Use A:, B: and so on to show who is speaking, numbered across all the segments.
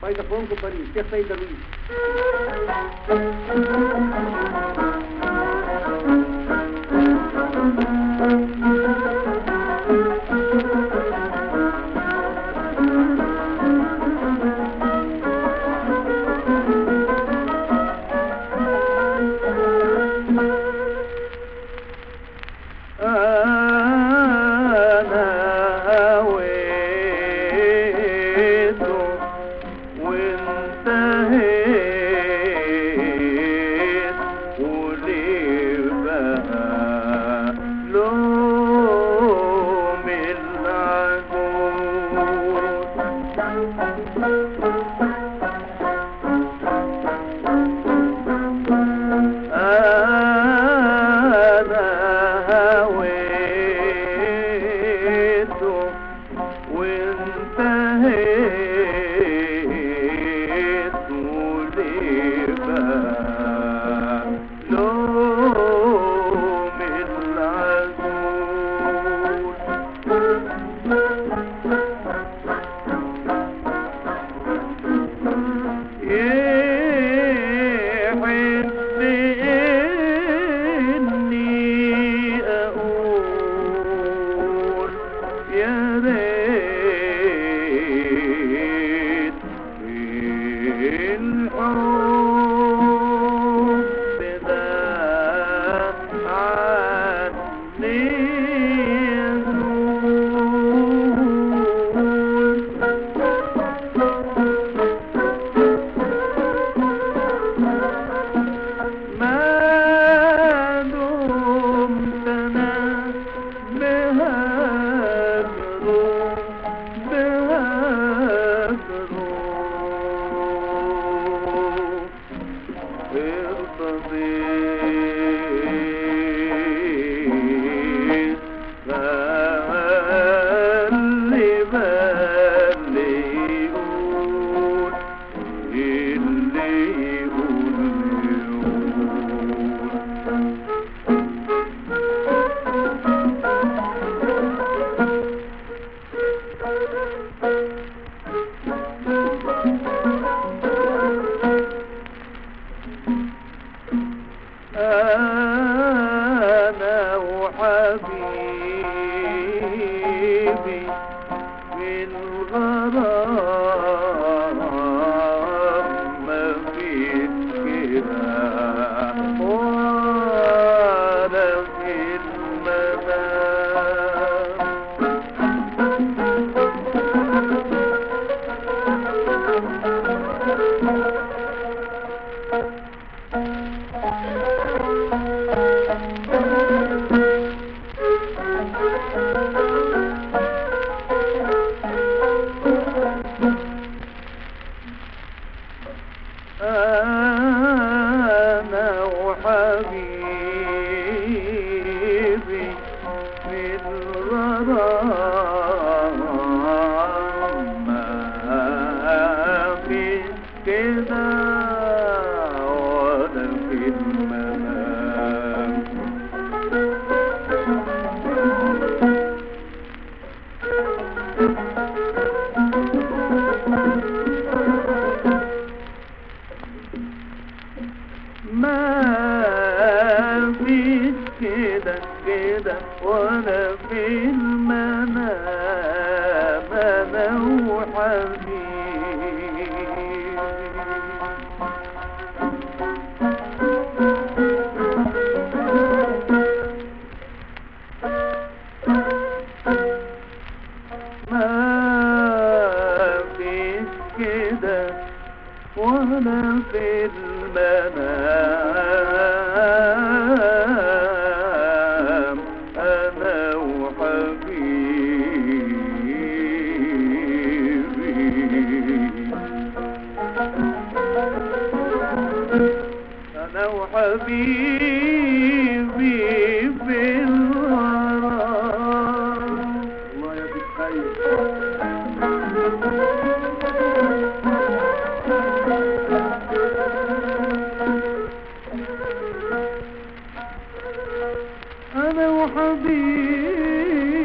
A: فيضافون كومباني الشيخ سيد درويش.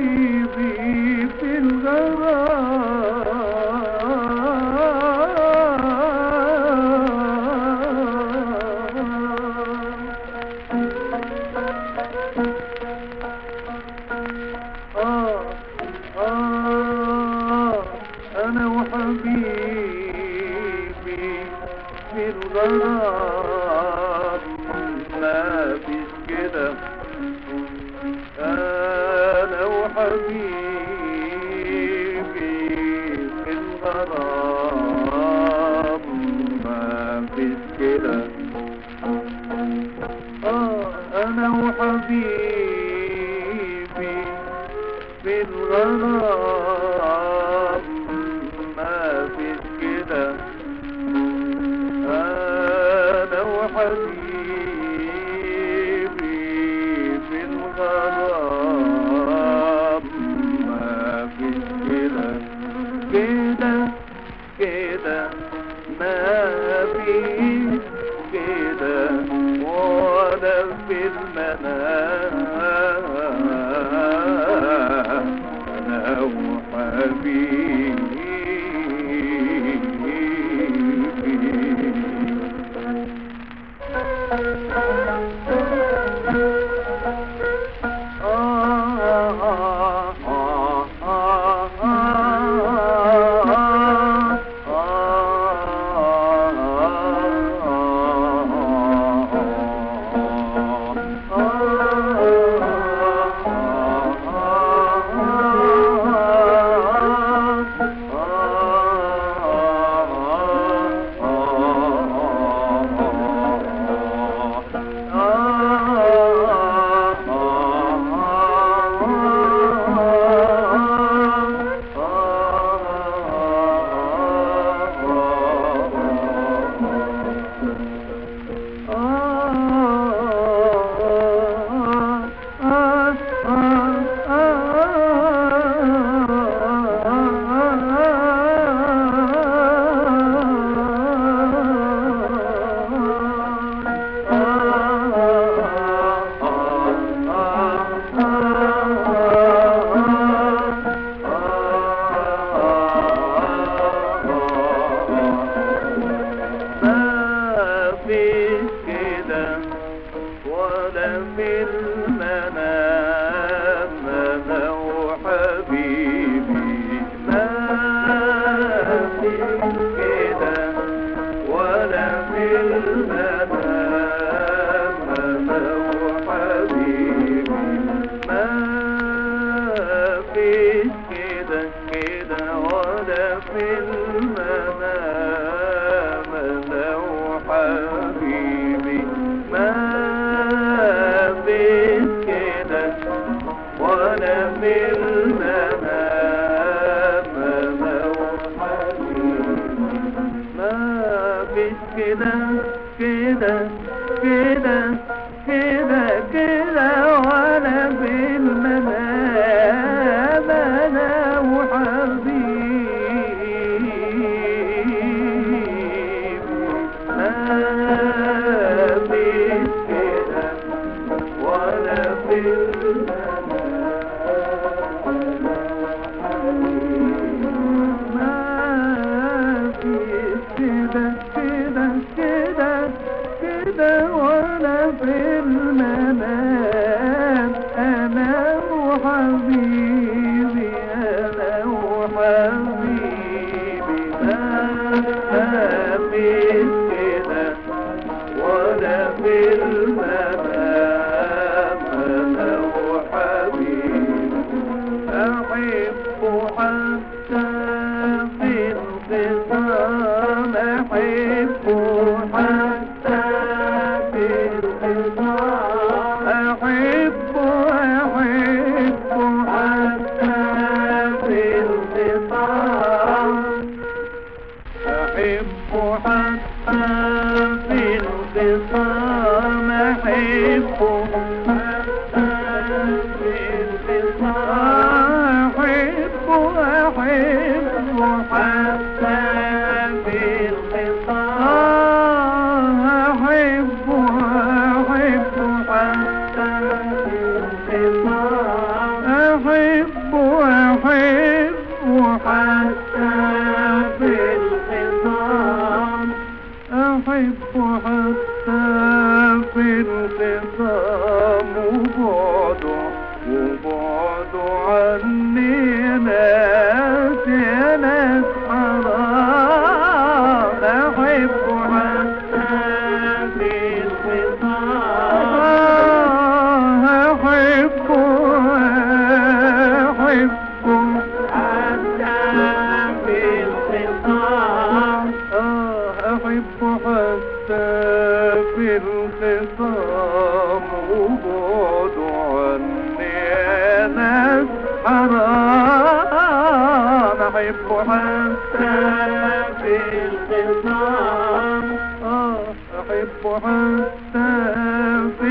B: حبيبي في الغرام الغرام ما فيش كده، أنا وحبيبي في الغرام ما فيش كده. أنا وحبيبي في الغرام ما فيش كده، أنا وحبيبي في الغرام ما فيش كده. كده كده ما فيش كده ولا في المنام، أنا وحبيبي. ولا في المنام، أنا وحبيبي ما في كده ولا في المنام، أنا وحبيبي ما في كده كده ولا في المنام، أنا وحبيبي ما فيش كده ولا في المنام، أنا وحبيبي ما فيش كده كده كده كده كده ولا في المنام، أنا وحبيبي ما فيش كده ولا في ما فيش كده كده كده كده ولا في المنام، أنا وحبيبي أنا وحبيبي ما فيش كده ولا في المنام، أنا وحبيبي أحب حتى في الخصام، أحب حتى في الخصام، أحب حتى في الخصام، أحب حتى في الخصام، أحب حتى في الخصام، أحب حتى في الخصام، أحب حتى في الخصام، أحب حتى في الخصام، أحب حتى في الخصام، وبعد عني ناس حرام، أحب حتى أحب حتى في الخصام وبعد عني يا ناس حرام. أحب حتى في الخصام أحب حتى في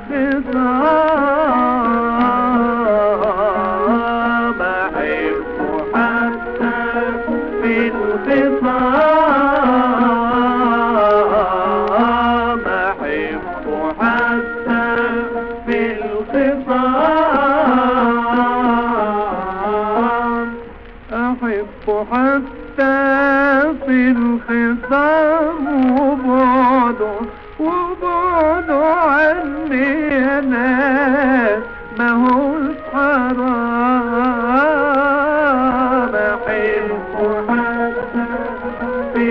B: الخصام أحب حتى في الخصام أحب حتى في الخصام أحب حتى في الخصام وبعد عني يا ناس ما هوش حرام. أحب حتى في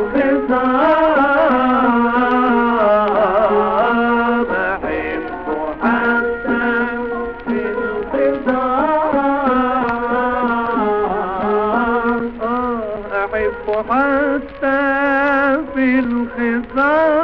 B: الخصام أحب حتى في الخصام أحب حتى في الخصام